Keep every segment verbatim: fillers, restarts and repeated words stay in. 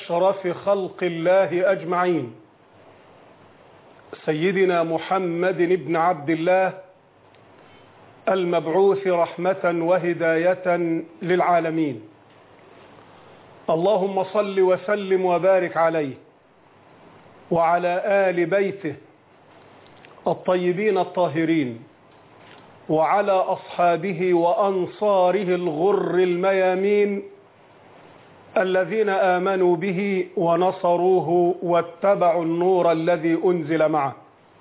أشرف خلق الله أجمعين، سيدنا محمد بن عبد الله المبعوث رحمة وهداية للعالمين. اللهم صل وسلم وبارك عليه وعلى آل بيته الطيبين الطاهرين وعلى أصحابه وأنصاره الغر الميامين الذين آمنوا به ونصروه واتبعوا النور الذي أنزل معه.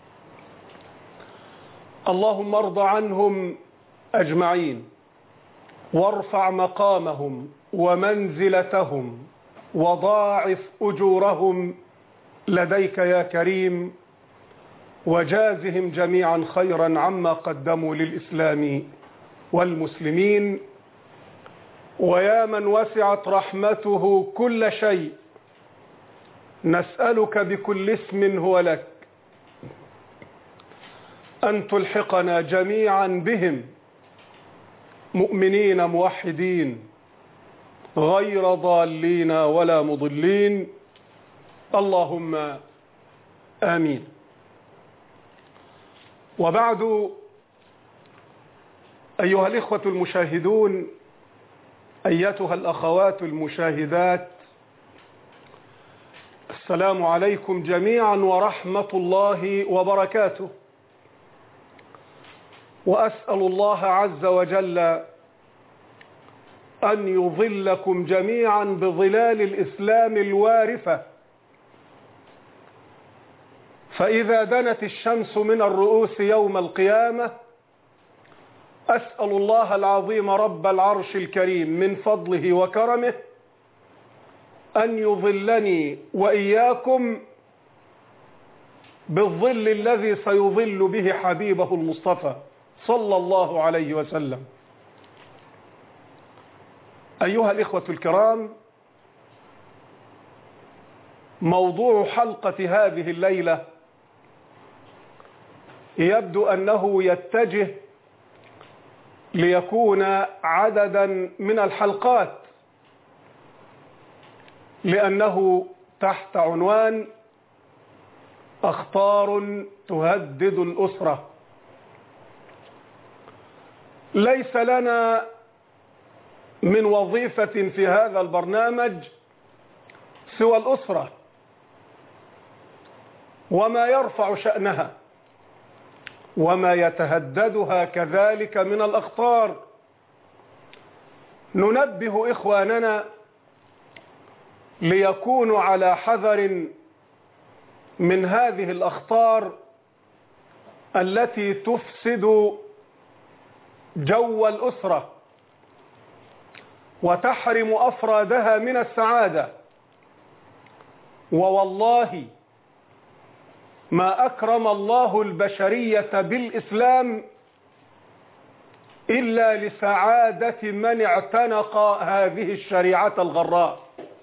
اللهم ارض عنهم أجمعين وارفع مقامهم ومنزلتهم وضاعف أجورهم لديك يا كريم، وجازهم جميعا خيرا عما قدموا للإسلام والمسلمين. ويا من وسعت رحمته كل شيء، نسألك بكل اسم هو لك أن تلحقنا جميعا بهم مؤمنين موحدين غير ضالين ولا مضلين، اللهم آمين. وبعد، أيها الإخوة المشاهدون، أيتها الأخوات المشاهدات، السلام عليكم جميعا ورحمة الله وبركاته. وأسأل الله عز وجل أن يظلكم جميعا بظلال الإسلام الوارفة، فإذا دنت الشمس من الرؤوس يوم القيامة أسأل الله العظيم رب العرش الكريم من فضله وكرمه أن يظلني وإياكم بالظل الذي سيظل به حبيبه المصطفى صلى الله عليه وسلم. أيها الإخوة الكرام، موضوع حلقة هذه الليلة يبدو أنه يتجه ليكون عددا من الحلقات، لأنه تحت عنوان أخطار تهدد الأسرة. ليس لنا من وظيفة في هذا البرنامج سوى الأسرة وما يرفع شأنها وما يتهددها كذلك من الأخطار. ننبه إخواننا ليكونوا على حذر من هذه الأخطار التي تفسد جو الأسرة وتحرم أفرادها من السعادة. ووالله ما أكرم الله البشرية بالإسلام إلا لسعادة من اعتنق هذه الشريعة الغراء.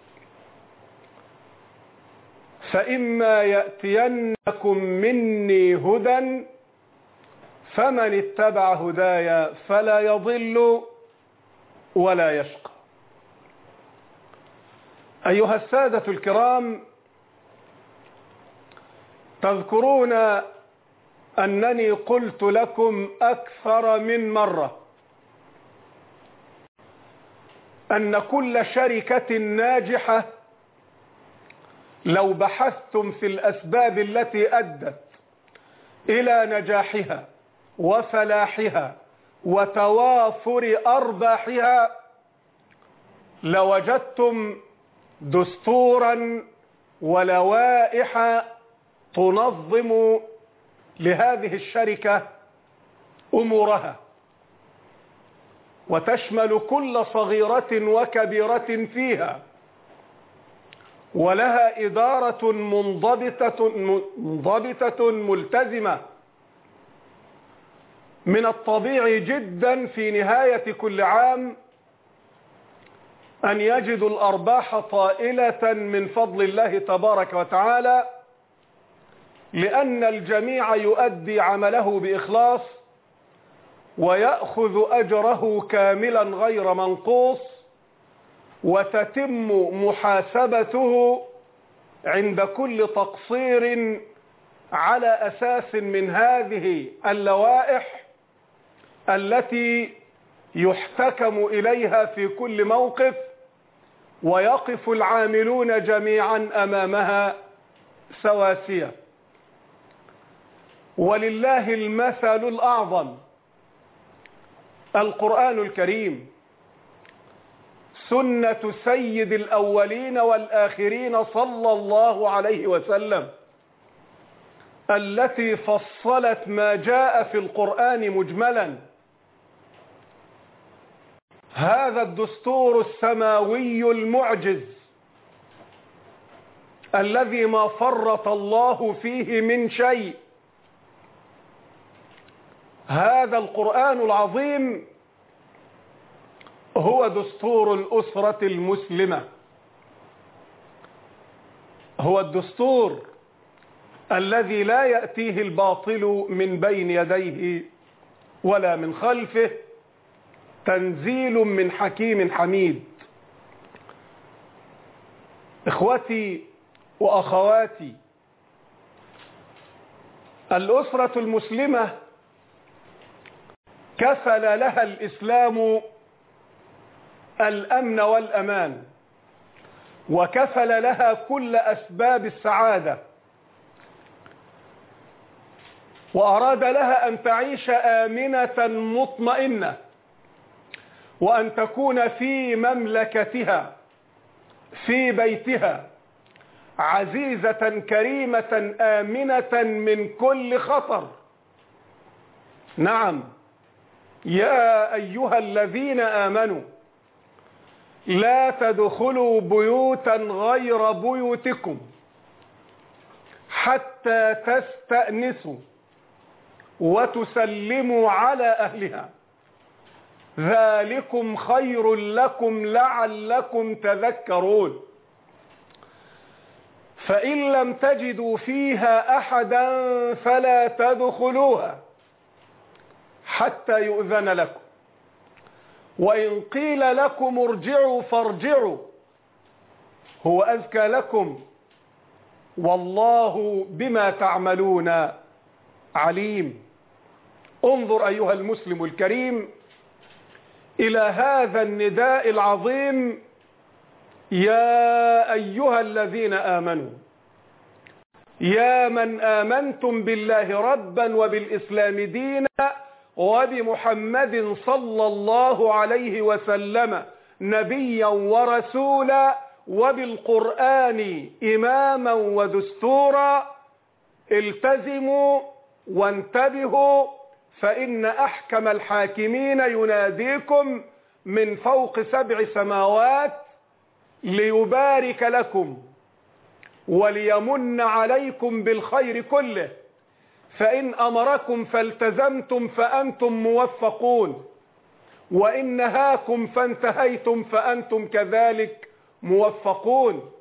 فإما يأتينكم مني هدى فمن اتبع هدايا فلا يضل ولا يشقى. أيها السادة الكرام، تذكرون أنني قلت لكم أكثر من مرة أن كل شركة ناجحة لو بحثتم في الأسباب التي أدت إلى نجاحها وفلاحها وتوافر أرباحها لوجدتم دستورا ولوائح تنظم لهذه الشركة أمورها، وتشمل كل صغيرة وكبيرة فيها، ولها إدارة منضبطة منضبطة ملتزمة. من الطبيعي جدا في نهاية كل عام أن يجدوا الأرباح طائلة من فضل الله تبارك وتعالى، لأن الجميع يؤدي عمله بإخلاص ويأخذ أجره كاملا غير منقوص، وتتم محاسبته عند كل تقصير على أساس من هذه اللوائح التي يحتكم إليها في كل موقف، ويقف العاملون جميعا أمامها سواسية. ولله المثل الأعظم، القرآن الكريم سنة سيد الأولين والآخرين صلى الله عليه وسلم، التي فصلت ما جاء في القرآن مجملا. هذا الدستور السماوي المعجز الذي ما فرط الله فيه من شيء، هذا القرآن العظيم هو دستور الأسرة المسلمة، هو الدستور الذي لا يأتيه الباطل من بين يديه ولا من خلفه، تنزيل من حكيم حميد. إخوتي وأخواتي، الأسرة المسلمة كفل لها الإسلام الأمن والأمان، وكفل لها كل أسباب السعادة، وأراد لها أن تعيش آمنة مطمئنة، وأن تكون في مملكتها في بيتها عزيزة كريمة آمنة من كل خطر. نعم، يا أيها الذين آمنوا لا تدخلوا بيوتا غير بيوتكم حتى تستأنسوا وتسلموا على أهلها، ذلكم خير لكم لعلكم تذكرون. فإن لم تجدوا فيها أحدا فلا تدخلوها حتى يؤذن لكم، وإن قيل لكم ارجعوا فارجعوا هو أزكى لكم، والله بما تعملون عليم. انظر أيها المسلم الكريم إلى هذا النداء العظيم: يا أيها الذين آمنوا، يا من آمنتم بالله ربا وبالإسلام دينا وبمحمد صلى الله عليه وسلم نبيا ورسولا وبالقرآن إماما ودستورا، التزموا وانتبهوا، فإن أحكم الحاكمين يناديكم من فوق سبع سماوات ليبارك لكم وليمن عليكم بالخير كله، فإن أمركم فالتزمتم فأنتم موفقون، وإن نهاكم فانتهيتم فأنتم كذلك موفقون.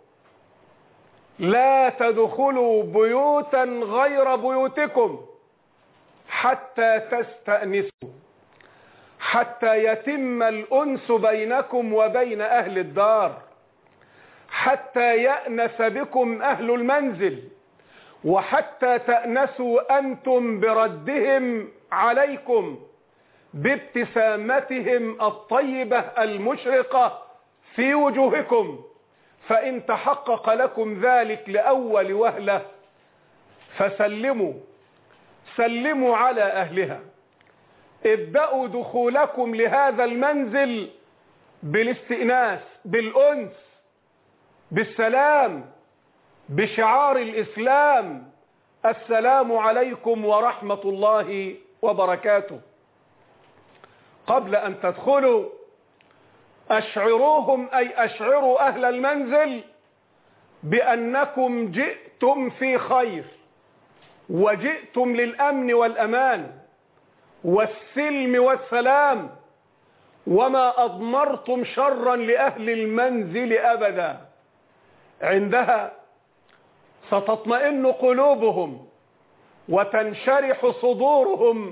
لا تدخلوا بيوتا غير بيوتكم حتى تستأنسوا، حتى يتم الأنس بينكم وبين أهل الدار، حتى يأنس بكم أهل المنزل، وحتى تأنسوا أنتم بردهم عليكم بابتسامتهم الطيبة المشرقة في وجوهكم. فإن تحقق لكم ذلك لأول وهلة فسلموا سلموا على أهلها. ابدأوا دخولكم لهذا المنزل بالاستئناس، بالأنس، بالسلام، بشعار الإسلام: السلام عليكم ورحمة الله وبركاته. قبل أن تدخلوا أشعروهم، أي أشعروا أهل المنزل بأنكم جئتم في خير، وجئتم للأمن والأمان والسلم والسلام، وما أضمرتم شرا لأهل المنزل أبدا. عندها ستطمئن قلوبهم وتنشرح صدورهم،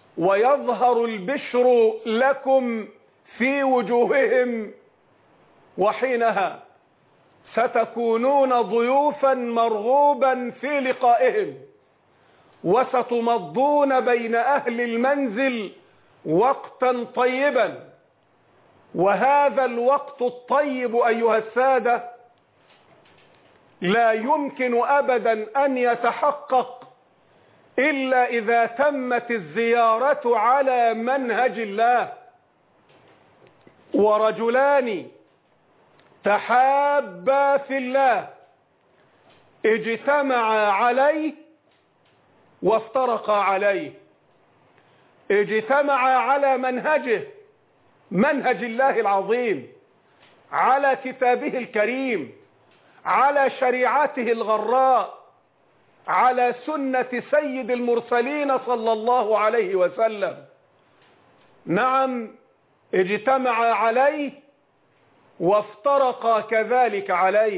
ويظهر البشر لكم في وجوههم وحينها ستكونون ضيوفا مرغوبا في لقائهم، وستمضون بين أهل المنزل وقتا طيبا. وهذا الوقت الطيب أيها السادة لا يمكن أبدا أن يتحقق إلا إذا تمت الزيارة على منهج الله. ورجلان تحابا في الله اجتمعا عليه وافترقا عليه، اجتمعا على منهجه، منهج الله العظيم، على كتابه الكريم، على شريعته الغراء، على سنة سيد المرسلين صلى الله عليه وسلم. نعم، اجتمعا عليه وافترقا كذلك عليه،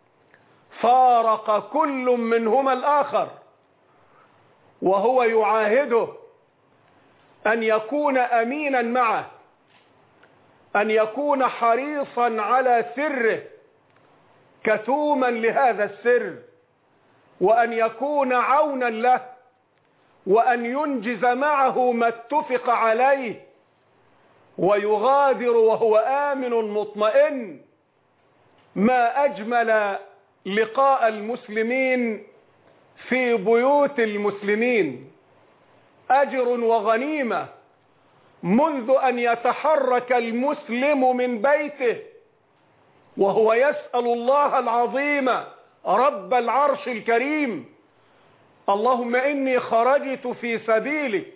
فارق كل منهما الآخر، وهو يعاهده أن يكون أمينا معه، أن يكون حريصا على سره، كتوما لهذا السر، وأن يكون عونا له، وأن ينجز معه ما اتفق عليه، ويغادر وهو آمن مطمئن. ما أجمل لقاء المسلمين في بيوت المسلمين، أجر وغنيمة منذ أن يتحرك المسلم من بيته وهو يسأل الله العظيم رب العرش الكريم: اللهم إني خرجت في سبيلك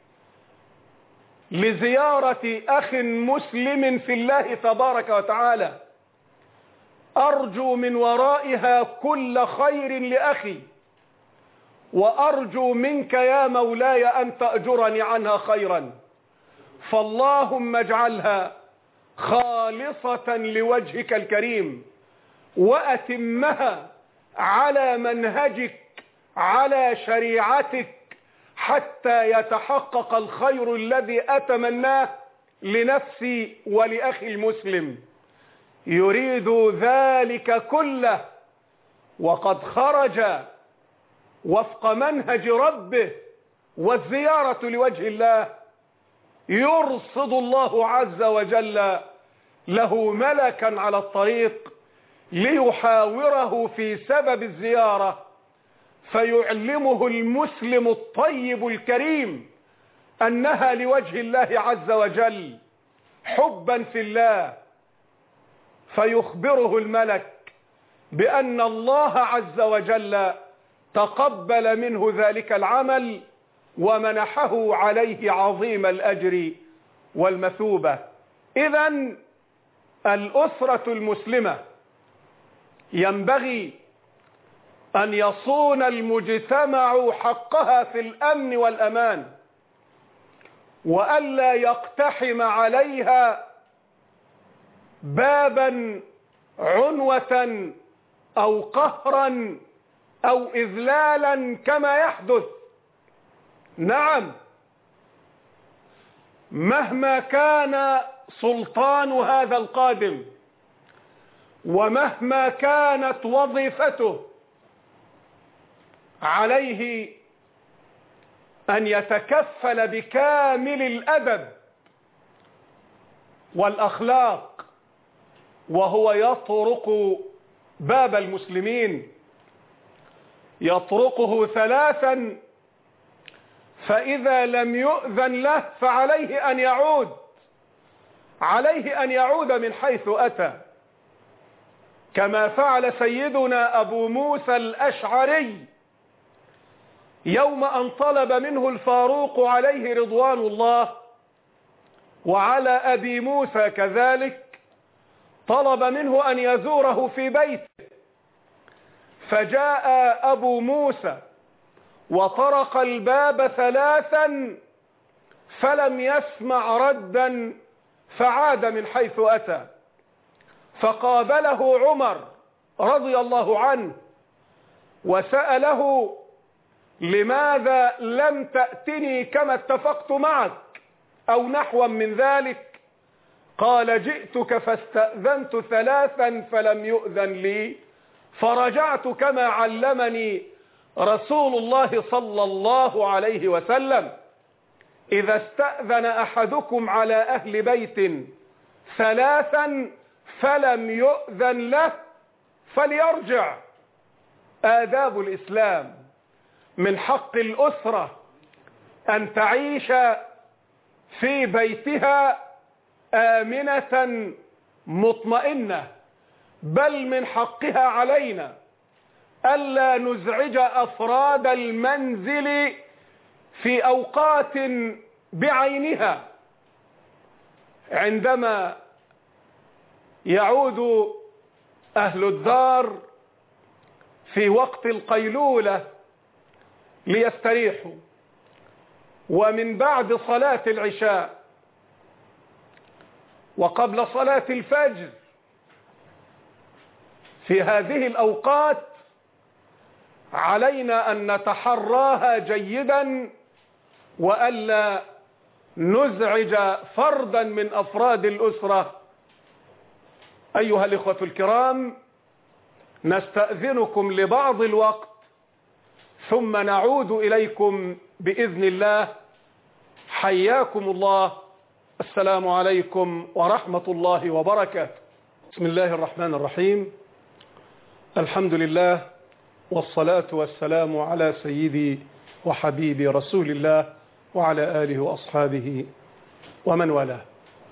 لزيارة أخ مسلم في الله تبارك وتعالى، أرجو من ورائها كل خير لأخي، وأرجو منك يا مولاي أن تأجرني عنها خيرا، فاللهم اجعلها خالصة لوجهك الكريم، وأتمها على منهجك، على شريعتك، حتى يتحقق الخير الذي أتمناه لنفسي ولأخي المسلم. يريد ذلك كله وقد خرج وفق منهج ربه والزيارة لوجه الله، يرصد الله عز وجل له ملكا على الطريق ليحاوره في سبب الزيارة، فيعلمه المسلم الطيب الكريم أنها لوجه الله عز وجل حبا في الله، فيخبره الملك بأن الله عز وجل تقبل منه ذلك العمل ومنحه عليه عظيم الأجر والمثوبة. إذن الأسرة المسلمة ينبغي أن يصون المجتمع حقها في الأمن والأمان، وألا يقتحم عليها بابا عنوة أو قهرا أو إذلالا كما يحدث. نعم، مهما كان سلطان هذا القادم ومهما كانت وظيفته، عليه أن يتكفل بكامل الأدب والأخلاق وهو يطرق باب المسلمين، يطرقه ثلاثا، فإذا لم يؤذن له فعليه أن يعود، عليه أن يعود من حيث أتى، كما فعل سيدنا أبو موسى الأشعري يوم أن طلب منه الفاروق عليه رضوان الله، وعلى أبي موسى كذلك طلب منه أن يزوره في بيته، فجاء أبو موسى وطرق الباب ثلاثا فلم يسمع ردا، فعاد من حيث أتى، فقابله عمر رضي الله عنه وسأله: لماذا لم تأتني كما اتفقت معك أو نحوا من ذلك؟ قال جئتك فاستأذنت ثلاثا فلم يؤذن لي فرجعت كما علمني رسول الله صلى الله عليه وسلم: إذا استأذن أحدكم على أهل بيت ثلاثا فلم يؤذن له فليرجع. آداب الإسلام: من حق الأسرة أن تعيش في بيتها آمنة مطمئنة، بل من حقها علينا ألا نزعج أفراد المنزل في أوقات بعينها. عندما يعود أهل الدار في وقت القيلولة ليستريحوا، ومن بعد صلاة العشاء وقبل صلاة الفجر، في هذه الأوقات علينا أن نتحراها جيدا وألا نزعج فردا من أفراد الأسرة. أيها الإخوة الكرام، نستأذنكم لبعض الوقت ثم نعود إليكم بإذن الله. حياكم الله. السلام عليكم ورحمة الله وبركاته. بسم الله الرحمن الرحيم. الحمد لله والصلاة والسلام على سيدي وحبيبي رسول الله وعلى آله وأصحابه ومن والاه.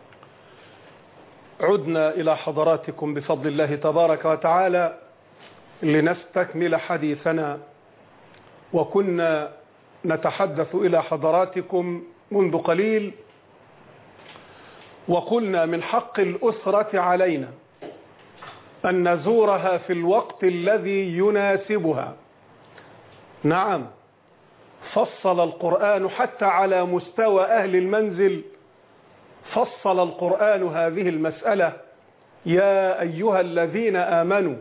عدنا إلى حضراتكم بفضل الله تبارك وتعالى لنستكمل حديثنا، وكنا نتحدث إلى حضراتكم منذ قليل وقلنا من حق الأسرة علينا أن نزورها في الوقت الذي يناسبها. نعم، فصل القرآن حتى على مستوى أهل المنزل، فصل القرآن هذه المسألة: يا أيها الذين آمنوا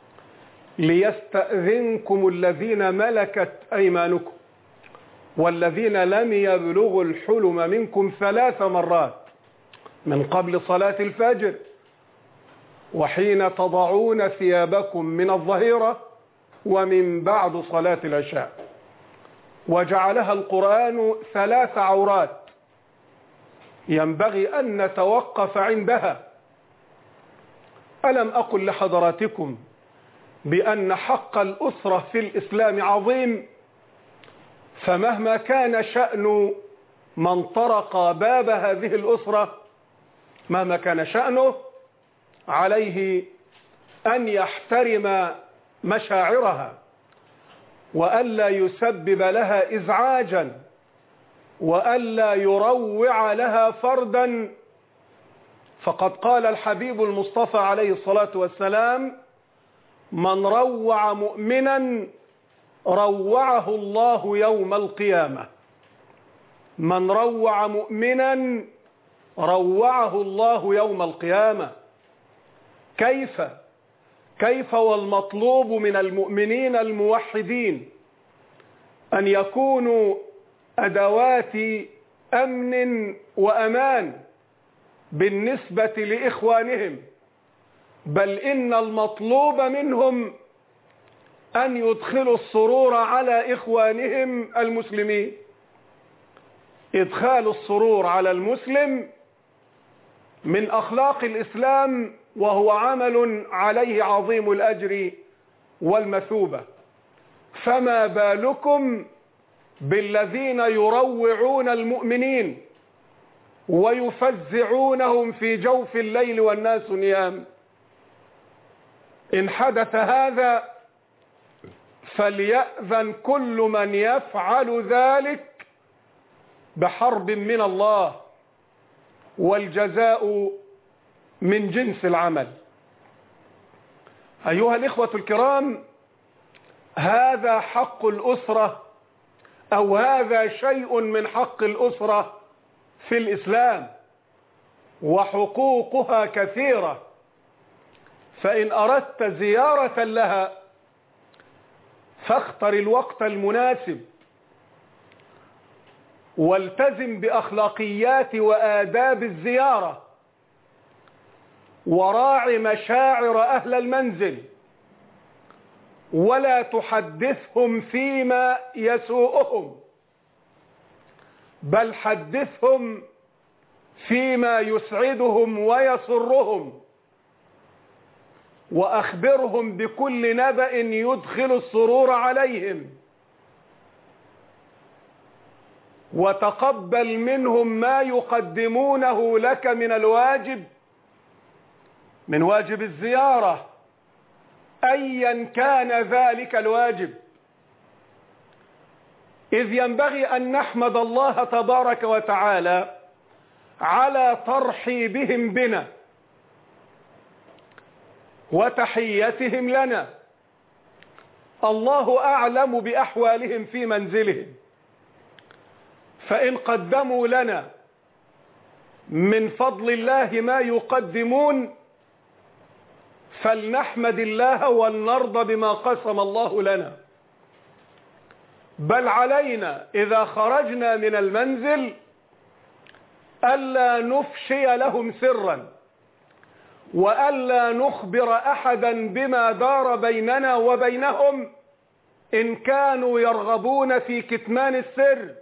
ليستأذنكم الذين ملكت أيمانكم والذين لم يبلغوا الحلم منكم ثلاث مرات من قبل صلاة الفجر وحين تضعون ثيابكم من الظهيرة ومن بعد صلاة العشاء. وجعلها القرآن ثلاث عورات ينبغي أن نتوقف عندها. ألم أقل لحضراتكم بأن حق الأسرة في الإسلام عظيم؟ فمهما كان شأن من طرق باب هذه الأسرة، مهما كان شأنه، عليه أن يحترم مشاعرها وألا يسبب لها إزعاجا وألا يروع لها فردا. فقد قال الحبيب المصطفى عليه الصلاة والسلام: من روع مؤمنا روعه الله يوم القيامة. من روع مؤمنا روعه الله يوم القيامة. كيف كيف والمطلوب من المؤمنين الموحدين أن يكونوا أدوات أمن وأمان بالنسبة لإخوانهم، بل إن المطلوب منهم أن يدخلوا السرور على إخوانهم المسلمين. إدخال السرور على المسلم من أخلاق الإسلام، وهو عمل عليه عظيم الأجر والمثوبة. فما بالكم بالذين يروعون المؤمنين ويفزعونهم في جوف الليل والناس نيام؟ إن حدث هذا فليأذن كل من يفعل ذلك بحرب من الله، والجزاء من جنس العمل. أيها الإخوة الكرام، هذا حق الأسرة، أو هذا شيء من حق الأسرة في الإسلام، وحقوقها كثيرة. فإن أردت زيارة لها فاختر الوقت المناسب، والتزم بأخلاقيات وآداب الزيارة، وراع مشاعر أهل المنزل، ولا تحدثهم فيما يسوءهم، بل حدثهم فيما يسعدهم ويسرهم، وأخبرهم بكل نبأ يدخل السرور عليهم، وتقبل منهم ما يقدمونه لك من الواجب، من واجب الزيارة أيا كان ذلك الواجب، إذ ينبغي أن نحمد الله تبارك وتعالى على ترحيبهم بنا وتحيتهم لنا. الله أعلم بأحوالهم في منزلهم، فإن قدموا لنا من فضل الله ما يقدمون فلنحمد الله ولنرضى بما قسم الله لنا، بل علينا إذا خرجنا من المنزل ألا نفشي لهم سرا، وألا نخبر أحدا بما دار بيننا وبينهم إن كانوا يرغبون في كتمان السر،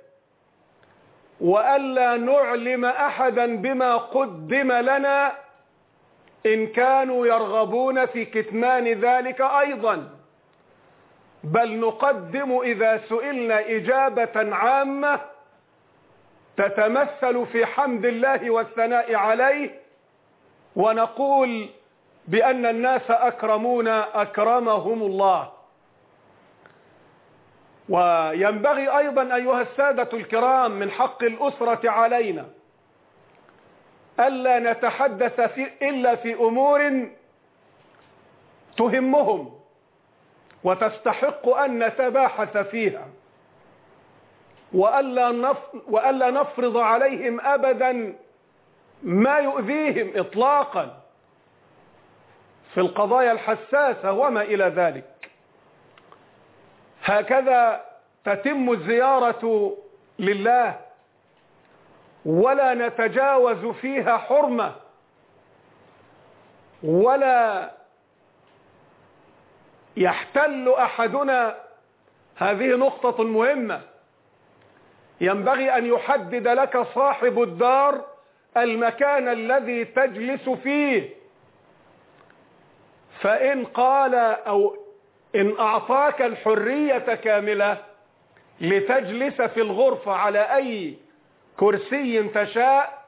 وألا نعلم أحدا بما قدم لنا إن كانوا يرغبون في كتمان ذلك أيضا، بل نقدم إذا سئلنا إجابة عامة تتمثل في حمد الله والثناء عليه، ونقول بأن الناس أكرمونا أكرمهم الله. وينبغي أيضا أيها السادة الكرام من حق الأسرة علينا ألا نتحدث في إلا في أمور تهمهم وتستحق أن نتباحث فيها، وألا وألا نفرض عليهم أبدا ما يؤذيهم إطلاقا في القضايا الحساسة وما إلى ذلك. هكذا تتم الزيارة لله، ولا نتجاوز فيها حرمة، ولا يحتل أحدنا. هذه نقطة مهمة، ينبغي أن يحدد لك صاحب الدار المكان الذي تجلس فيه، فإن قال أو إن أعطاك الحرية كاملة لتجلس في الغرفة على أي كرسي تشاء،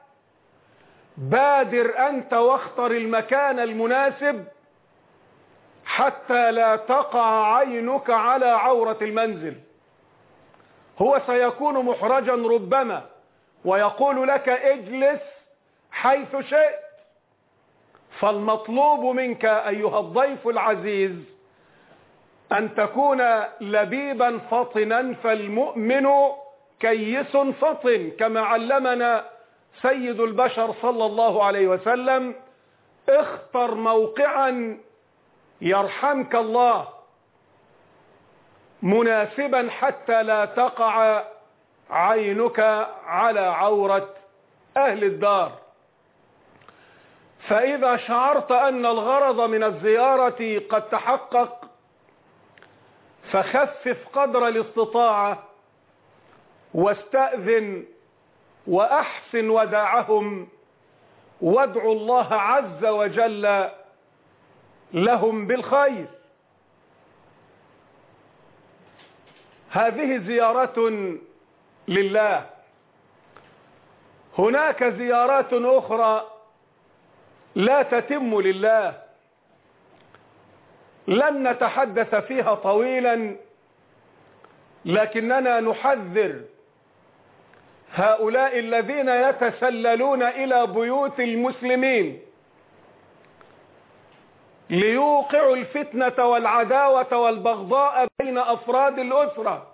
بادر أنت واختر المكان المناسب حتى لا تقع عينك على عورة المنزل. هو سيكون محرجا ربما ويقول لك اجلس حيث شئت، فالمطلوب منك أيها الضيف العزيز أن تكون لبيبا فطنا، فالمؤمن كيس فطن كما علمنا سيد البشر صلى الله عليه وسلم. اختر موقعا يرحمك الله مناسبا حتى لا تقع عينك على عورة أهل الدار. فإذا شعرت أن الغرض من الزيارة قد تحقق فخفف قدر الاستطاعة واستأذن وأحسن وداعهم، وادعوا الله عز وجل لهم بالخير. هذه زيارة لله. هناك زيارات أخرى لا تتم لله، لن نتحدث فيها طويلا، لكننا نحذر هؤلاء الذين يتسللون إلى بيوت المسلمين ليوقعوا الفتنة والعداوة والبغضاء بين أفراد الأسرة،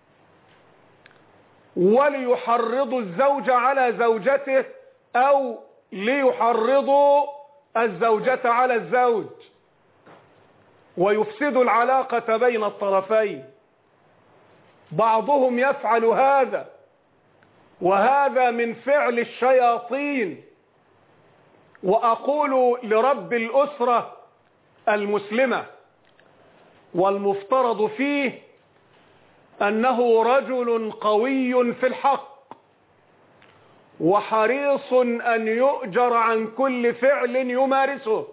وليحرضوا الزوج على زوجته أو ليحرضوا الزوجة على الزوج، ويفسدوا العلاقة بين الطرفين. بعضهم يفعل هذا، وهذا من فعل الشياطين وأقول لرب الأسرة المسلمة والمفترض فيه أنه رجل قوي في الحق وحريص أن يؤجر عن كل فعل يمارسه،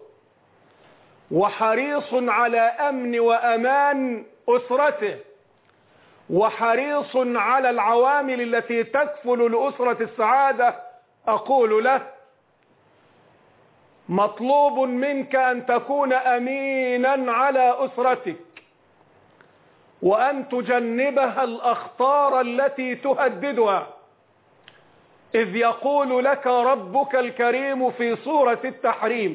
وحريص على أمن وأمان أسرته، وحريص على العوامل التي تكفل لأسرة السعادة، أقول له: مطلوب منك أن تكون أمينا على أسرتك، وأن تجنبها الأخطار التي تهددها، إذ يقول لك ربك الكريم في سورة التحريم: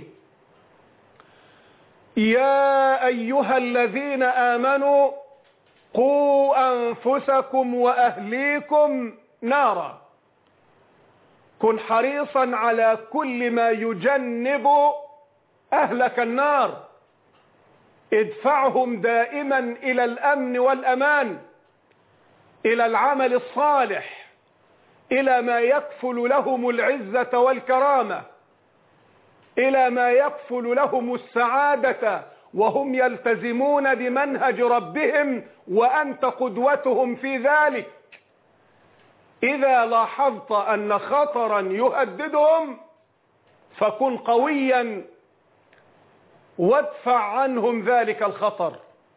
يا أيها الذين آمنوا قوا أنفسكم وأهليكم نارا. كن حريصا على كل ما يجنب أهلك النار، ادفعهم دائما إلى الأمن والأمان، إلى العمل الصالح، إلى ما يكفل لهم العزة والكرامة، إلى ما يكفل لهم السعادة وهم يلتزمون بمنهج ربهم، وأنت قدوتهم في ذلك. إذا لاحظت أن خطرا يهددهم فكن قويا وادفع عنهم ذلك الخطر.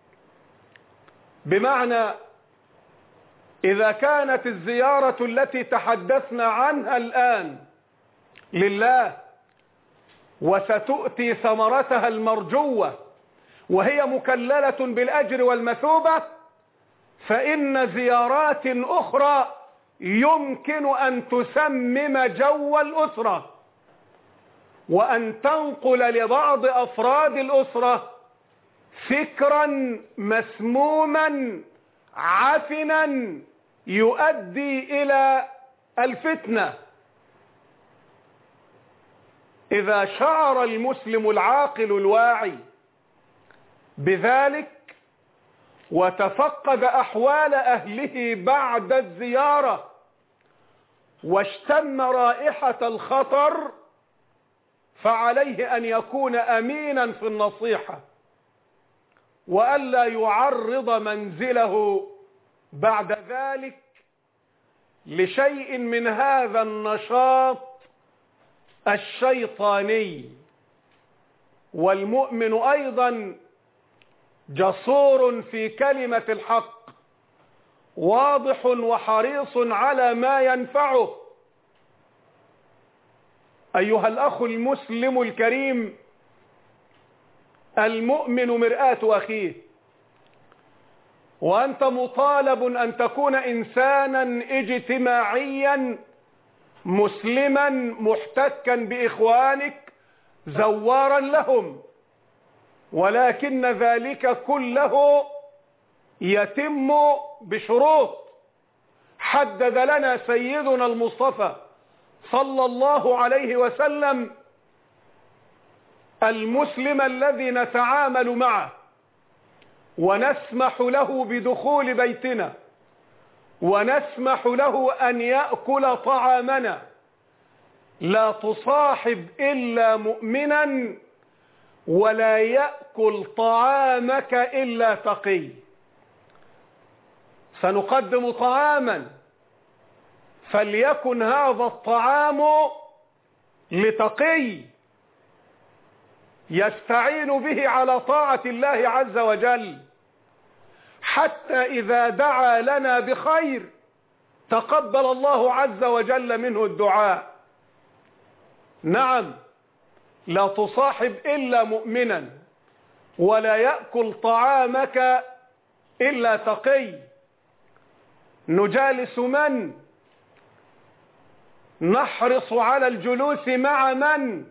بمعنى إذا كانت الزيارة التي تحدثنا عنها الآن لله وستؤتي ثمرتها المرجوة وهي مكللة بالأجر والمثوبة، فإن زيارات أخرى يمكن أن تسمم جو الأسرة وأن تنقل لبعض أفراد الأسرة فكرا مسموما عفنا يؤدي إلى الفتنة. إذا شعر المسلم العاقل الواعي بذلك وتفقد أحوال أهله بعد الزيارة واشتم رائحة الخطر، فعليه أن يكون أمينا في النصيحة وألا يعرض منزله بعد ذلك لشيء من هذا النشاط الشيطاني. والمؤمن أيضا جسور في كلمة الحق، واضح وحريص على ما ينفعه. أيها الأخ المسلم الكريم، المؤمن مرآة أخيه، وأنت مطالب أن تكون إنسانا اجتماعيا مسلما محتكا بإخوانك زوارا لهم، ولكن ذلك كله يتم بشروط حدد لنا سيدنا المصطفى صلى الله عليه وسلم المسلم الذي نتعامل معه ونسمح له بدخول بيتنا ونسمح له أن يأكل طعامنا. لا تصاحب إلا مؤمنا ولا يأكل طعامك إلا تقي. سنقدم طعاما فليكن هذا الطعام لتقي يستعين به على طاعة الله عز وجل، حتى إذا دعا لنا بخير تقبل الله عز وجل منه الدعاء. نعم، لا تصاحب إلا مؤمنا ولا يأكل طعامك إلا تقي. نجالس من؟ نحرص على الجلوس مع من؟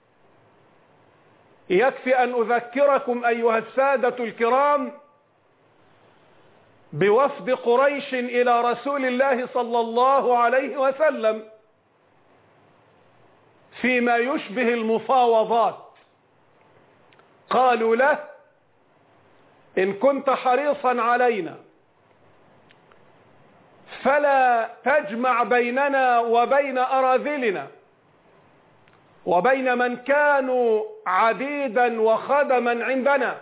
يكفي أن أذكركم أيها السادة الكرام بوفد قريش إلى رسول الله صلى الله عليه وسلم فيما يشبه المفاوضات. قالوا له: إن كنت حريصا علينا فلا تجمع بيننا وبين أراذلنا، وبين من كانوا عبيدا وخدما عندنا،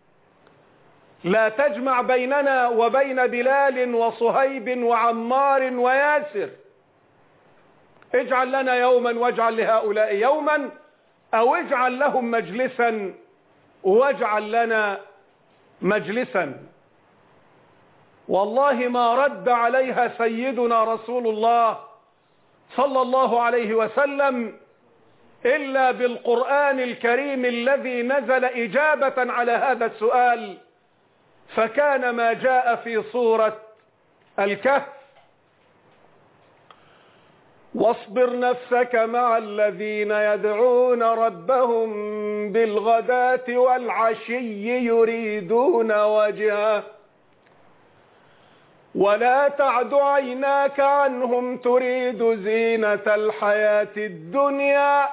لا تجمع بيننا وبين بلال وصهيب وعمار وياسر. اجعل لنا يوما واجعل لهؤلاء يوما، أو اجعل لهم مجلسا واجعل لنا مجلسا. والله ما رد عليها سيدنا رسول الله صلى الله عليه وسلم إلا بالقرآن الكريم الذي نزل إجابة على هذا السؤال، فكان ما جاء في سورة الكهف: واصبر نفسك مع الذين يدعون ربهم بالغداة والعشي يريدون وجهه ولا تعد عيناك عنهم تريد زينة الحياة الدنيا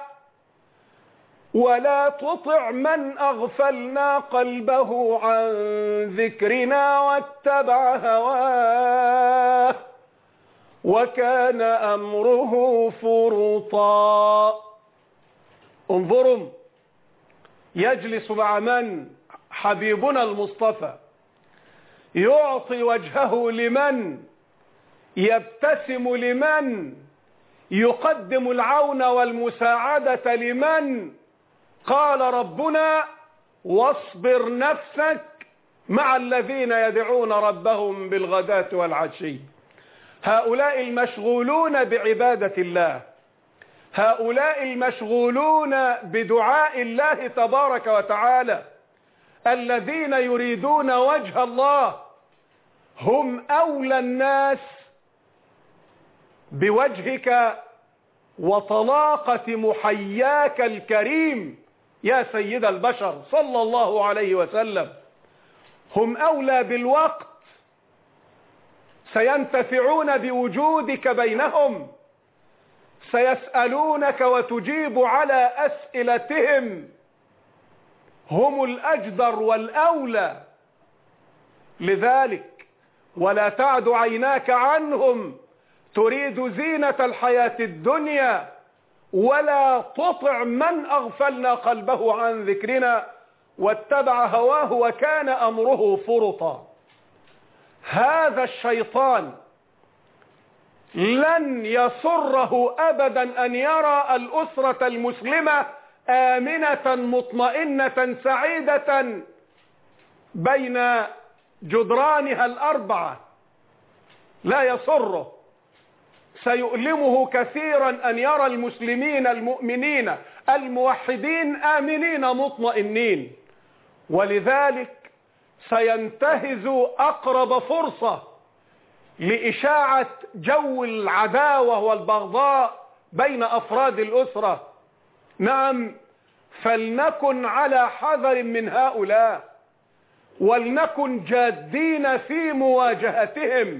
ولا تطع من أغفلنا قلبه عن ذكرنا واتبع هواه وكان أمره فرطا. انظروا، يجلس مع من؟ حبيبنا المصطفى، يعطي وجهه لمن؟ يبتسم لمن؟ يقدم العون والمساعدة لمن؟ قال ربنا: واصبر نفسك مع الذين يدعون ربهم بالغداة والعشي. هؤلاء المشغولون بعبادة الله، هؤلاء المشغولون بدعاء الله تبارك وتعالى، الذين يريدون وجه الله، هم أولى الناس بوجهك وطلاقة محياك الكريم يا سيد البشر صلى الله عليه وسلم. هم أولى بالوقت، سينتفعون بوجودك بينهم، سيسألونك وتجيب على أسئلتهم، هم الأجدر والأولى. لذلك ولا تعد عيناك عنهم تريد زينة الحياة الدنيا ولا تطع من أغفلنا قلبه عن ذكرنا واتبع هواه وكان أمره فرطا. هذا الشيطان لن يسره أبدا أن يرى الأسرة المسلمة آمنة مطمئنة سعيدة بين جدرانها الأربعة، لا يسره. سيؤلمه كثيرا أن يرى المسلمين المؤمنين الموحدين آمنين مطمئنين، ولذلك سينتهز أقرب فرصة لإشاعة جو العداوة والبغضاء بين أفراد الأسرة. نعم، فلنكن على حذر من هؤلاء، ولنكن جادين في مواجهتهم،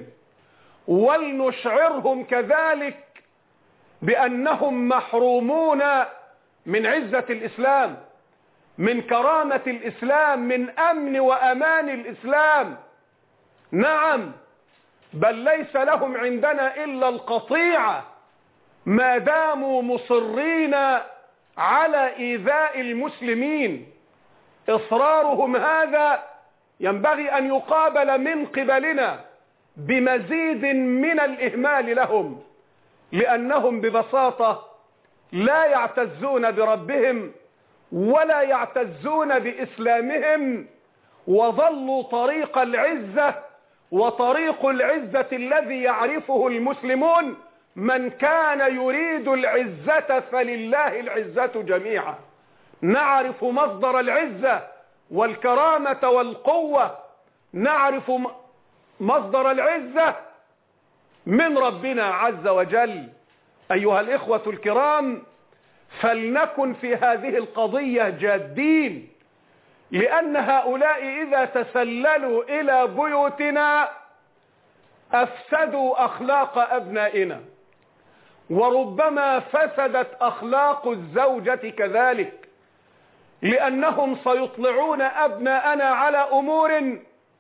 ولنشعرهم كذلك بأنهم محرومون من عزة الإسلام، من كرامة الإسلام، من أمن وأمان الإسلام. نعم، بل ليس لهم عندنا إلا القطيعة ما داموا مصرين على إيذاء المسلمين. إصرارهم هذا ينبغي أن يقابل من قبلنا بمزيد من الإهمال لهم، لأنهم ببساطة لا يعتزون بربهم ولا يعتزون بإسلامهم، وظلوا طريق العزة، وطريق العزة الذي يعرفه المسلمون: من كان يريد العزة فلله العزة جميعا. نعرف مصدر العزة والكرامة والقوة، نعرف مصدر العزة من ربنا عز وجل. أيها الإخوة الكرام، فلنكن في هذه القضية جادين، لأن هؤلاء إذا تسللوا إلى بيوتنا أفسدوا أخلاق أبنائنا، وربما فسدت أخلاق الزوجة كذلك، لأنهم سيطلعون أبناءنا على أمور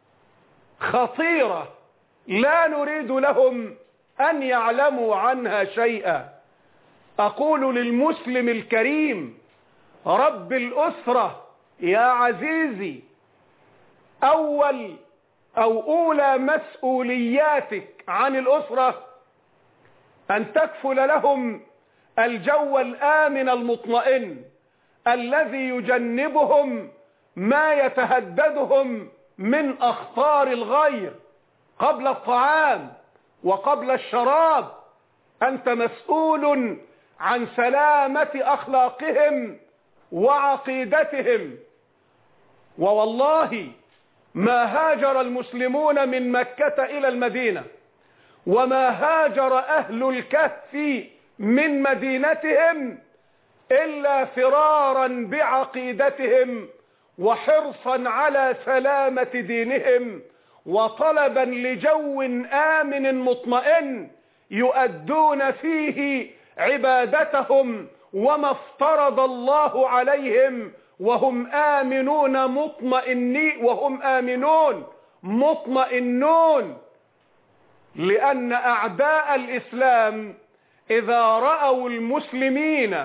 خطيرة لا نريد لهم أن يعلموا عنها شيئا. أقول للمسلم الكريم رب الأسرة يا عزيزي، أول أو أولى مسؤولياتك عن الأسرة أن تكفل لهم الجو الآمن المطمئن الذي يجنبهم ما يتهددهم من أخطار الغير قبل الطعام وقبل الشراب. أنت مسؤول عن سلامة أخلاقهم وعقيدتهم. ووالله ما هاجر المسلمون من مكة إلى المدينة، وما هاجر أهل الكهف من مدينتهم إلا فرارا بعقيدتهم وحرصا على سلامة دينهم وطلبا لجو آمن مطمئن يؤدون فيه عبادتهم وما افترض الله عليهم وهم آمنون مطمئنين وهم آمنون مطمئنون. لأن أعداء الإسلام إذا رأوا المسلمين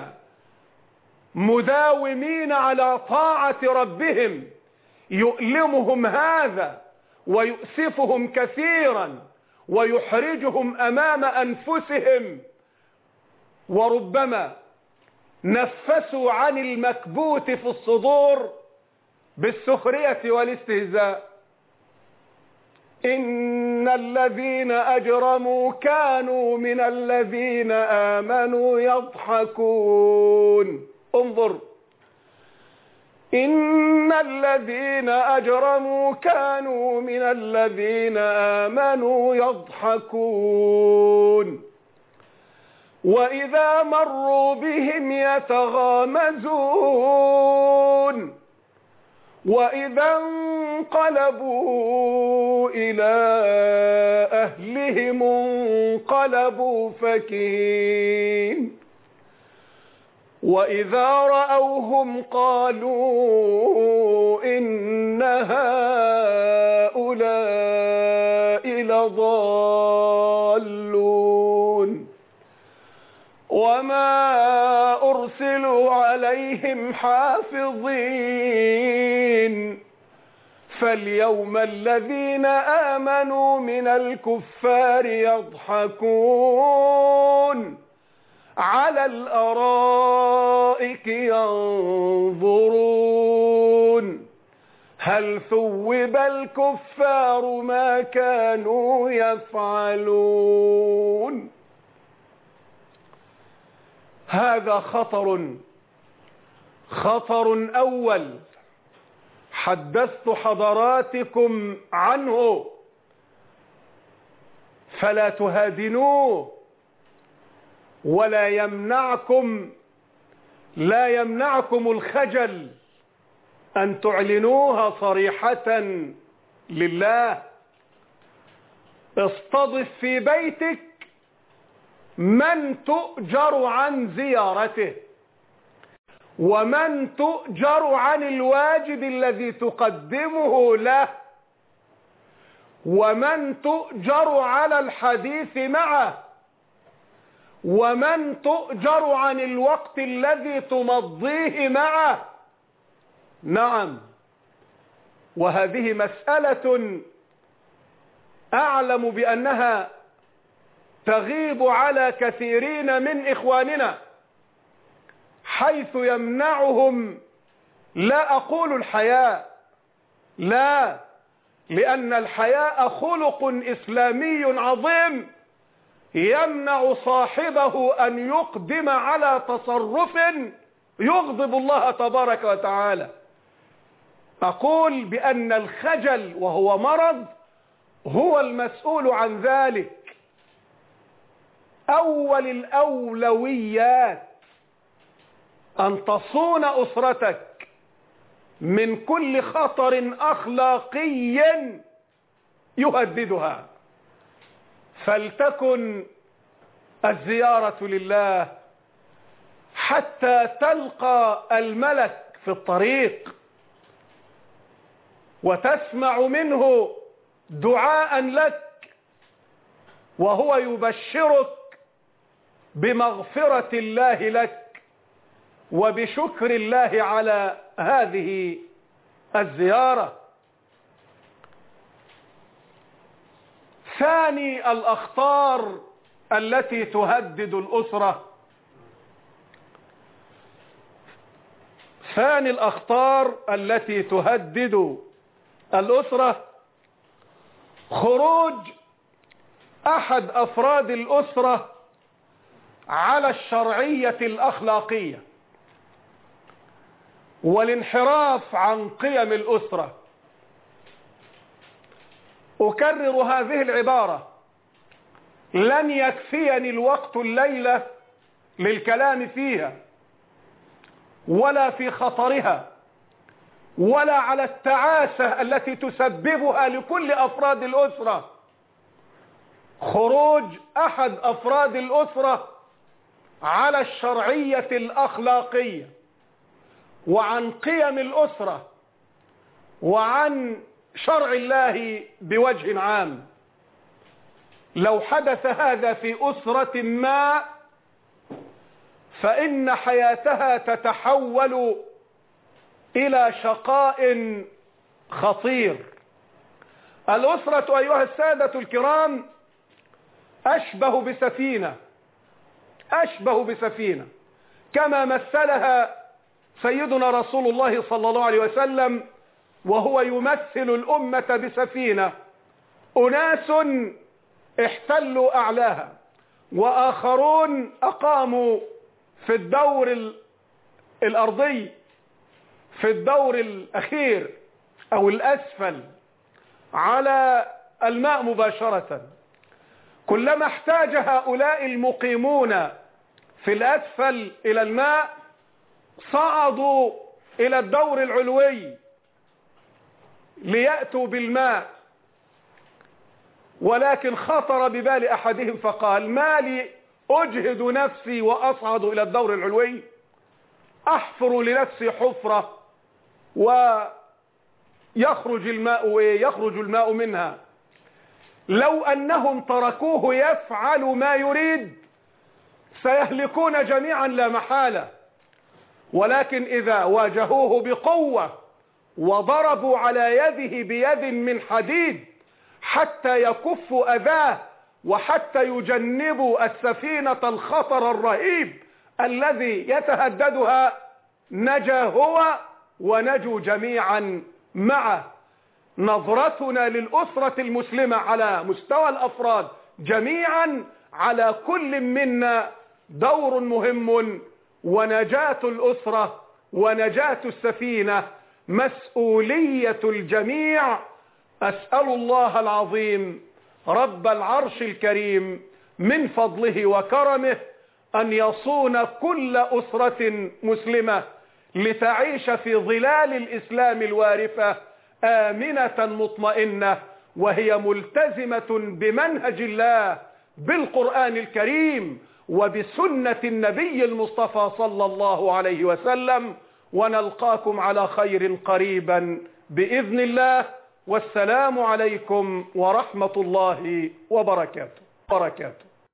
مداومين على طاعة ربهم يؤلمهم هذا ويؤسفهم كثيرا ويحرجهم أمام أنفسهم، وربما نفسوا عن المكبوت في الصدور بالسخرية والاستهزاء. إن الذين أجرموا كانوا من الذين آمنوا يضحكون. انظر، إن الذين أجرموا كانوا من الذين آمنوا يضحكون وإذا مروا بهم يتغامزون وإذا انقلبوا إلى أهلهم انقلبوا فكهين وإذا رأوهم قالوا إن هؤلاء لضالون وما أرسلوا عليهم حافظين فاليوم الذين آمنوا من الكفار يضحكون على الأرائك ينظرون هل ثوب الكفار ما كانوا يفعلون. هذا خطر خطر أول حدثت حضراتكم عنه فلا تهادنوه ولا يمنعكم لا يمنعكم الخجل أن تعلنوها صريحة لله. استضف في بيتك من تؤجر عن زيارته ومن تؤجر عن الواجب الذي تقدمه له ومن تؤجر على الحديث معه ومن تؤجر عن الوقت الذي تمضيه معه. نعم، وهذه مسألة أعلم بأنها تغيب على كثيرين من إخواننا حيث يمنعهم، لا أقول الحياء، لا، لأن الحياء خلق إسلامي عظيم يمنع صاحبه أن يقدم على تصرف يغضب الله تبارك وتعالى. أقول بأن الخجل وهو مرض هو المسؤول عن ذلك. أول الأولويات أن تصون أسرتك من كل خطر أخلاقي يهددها، فلتكن الزيارة لله حتى تلقى الملك في الطريق وتسمع منه دعاء لك وهو يبشرك بمغفرة الله لك وبشكر الله على هذه الزيارة. ثاني الأخطار التي تهدد الأسرة ثاني الأخطار التي تهدد الأسرة خروج أحد أفراد الأسرة على الشرعية الأخلاقية والانحراف عن قيم الأسرة. أكرر هذه العبارة، لن يكفيني الوقت الليلة للكلام فيها ولا في خطرها ولا على التعاسة التي تسببها لكل أفراد الأسرة. خروج أحد أفراد الأسرة على الشرعية الأخلاقية وعن قيم الأسرة وعن شرع الله بوجه عام. لو حدث هذا في أسرة ما فإن حياتها تتحول إلى شقاء خطير. الأسرة أيها السادة الكرام أشبه بسفينة أشبه بسفينة كما مثلها سيدنا رسول الله صلى الله عليه وسلم وهو يمثل الأمة بسفينة. أناس احتلوا أعلاها وآخرون أقاموا في الدور الأرضي في الدور الأخير أو الأسفل على الماء مباشرة. كلما احتاج هؤلاء المقيمون في الأسفل إلى الماء صعدوا إلى الدور العلوي ليأتوا بالماء، ولكن خطر ببال أحدهم فقال: ما لي أجهد نفسي وأصعد إلى الدور العلوي، أحفر لنفسي حفرة ويخرج الماء يخرج الماء منها. لو أنهم تركوه يفعل ما يريد سيهلكون جميعا لا محالة، ولكن إذا واجهوه بقوة وضربوا على يده بيد من حديد حتى يكفوا أذاه وحتى يجنبوا السفينة الخطر الرهيب الذي يتهددها، نجا هو ونجوا جميعا معه. نظرتنا للأسرة المسلمة على مستوى الأفراد جميعا، على كل منا دور مهم، ونجاة الأسرة ونجاة السفينة مسؤولية الجميع. أسأل الله العظيم رب العرش الكريم من فضله وكرمه أن يصون كل أسرة مسلمة لتعيش في ظلال الإسلام الوارفة آمنة مطمئنة، وهي ملتزمة بمنهج الله بالقرآن الكريم وبسنة النبي المصطفى صلى الله عليه وسلم. ونلقاكم على خير قريبا بإذن الله، والسلام عليكم ورحمة الله وبركاته.